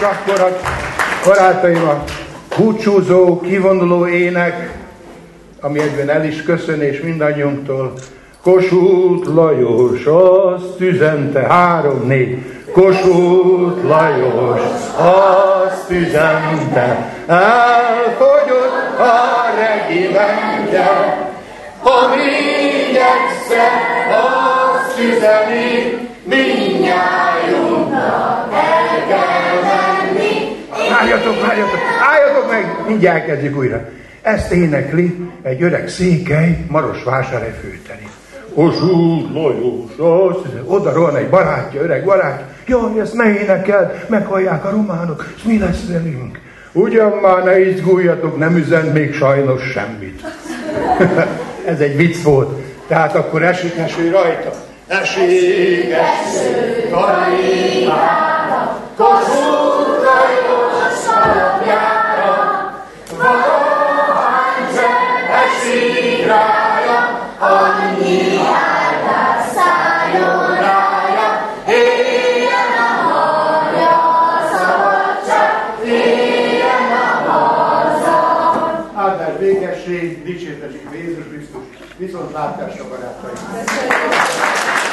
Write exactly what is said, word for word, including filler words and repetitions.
és akkor a barátaim, a búcsúzó, kivonuló ének, ami egyben el is köszönés mindannyiunktól. Kossuth Lajos azt üzente, három, négy. Kossuth Lajos azt üzente, elfogyott a regimentje, ami igyekszel azt üzeni, mindnyájunknak el kell menni. Álljatok, álljatok, álljatok meg, mindjárt kezdjük újra. Ezt énekli egy öreg székely Marosvásárhely főteri. Kossuth Lajos, azt oda rohan egy barátja, öreg barátja. Jaj, ezt ne énekeld, meghallják a románok, és mi lesz velünk? Ugyan már ne izguljatok, nem üzent még sajnos semmit. Ez egy vicc volt. Tehát akkor esik eső rajta. Esik eső rajta, Kossuth Lajos alapjára, valahány sem esik rája, annyi áldás szálljon rája, éljen a harja, a szabadság, éljen a haza. Áldás, békesség, dicsértessék Jézus Krisztus, viszontlátásra barátaim!